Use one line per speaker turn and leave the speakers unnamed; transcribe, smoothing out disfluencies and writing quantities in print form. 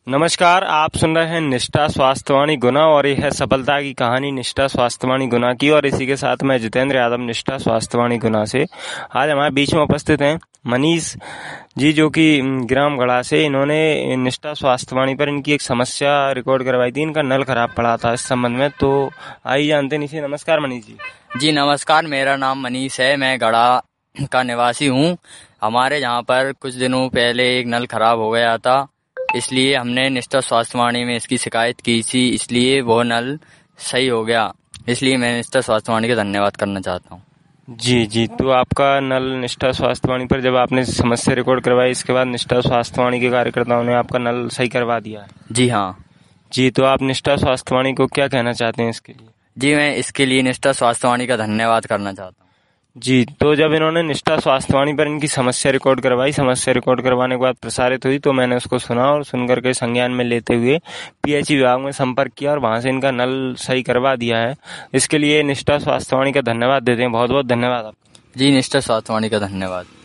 नमस्कार, आप सुन रहे हैं निष्ठा स्वास्थ्यवाणी गुना और ये है सफलता की कहानी निष्ठा स्वास्थ्यवाणी गुना की। और इसी के साथ मैं जितेंद्र यादव निष्ठा स्वास्थ्यवाणी गुना से। आज हमारे बीच में उपस्थित हैं मनीष जी, जो कि ग्राम गढ़ा से। इन्होंने निष्ठा स्वास्थ्यवाणी पर इनकी एक समस्या रिकॉर्ड करवाई थी। इनका नल खराब पड़ा था इस संबंध में, तो आइए जानते हैं इनसे। नमस्कार मनीष जी।
जी नमस्कार, मेरा नाम मनीष है, मैं गढ़ा का निवासी हूँ। हमारे यहाँ पर कुछ दिनों पहले एक नल खराब हो गया था, इसलिए हमने निष्ठा स्वास्थ्यवाणी में इसकी शिकायत की थी, इसलिए वो नल सही हो गया। इसलिए मैं निष्ठा स्वास्थ्यवाणी का धन्यवाद करना चाहता हूँ।
जी, तो आपका नल निष्ठा स्वास्थ्यवाणी पर जब आपने समस्या रिकॉर्ड करवाई, इसके बाद निष्ठा स्वास्थ्यवाणी के कार्यकर्ताओं ने आपका नल सही करवा दिया है?
जी हाँ।
जी, तो आप निष्ठा स्वास्थ्यवाणी को क्या कहना चाहते हैं इसके लिए?
जी, मैं इसके लिए निष्ठा स्वास्थ्यवाणी का धन्यवाद करना चाहता हूँ।
जी, तो जब इन्होंने निष्ठा स्वास्थ्यवाणी पर इनकी समस्या रिकॉर्ड करवाई, समस्या रिकॉर्ड करवाने के बाद प्रसारित हुई, तो मैंने उसको सुना और सुनकर के संज्ञान में लेते हुए पीएचई विभाग में संपर्क किया और वहां से इनका नल सही करवा दिया है। इसके लिए निष्ठा स्वास्थ्यवाणी का धन्यवाद देते हैं। बहुत बहुत धन्यवाद आपका।
जी, निष्ठा स्वास्थ्यवाणी का धन्यवाद।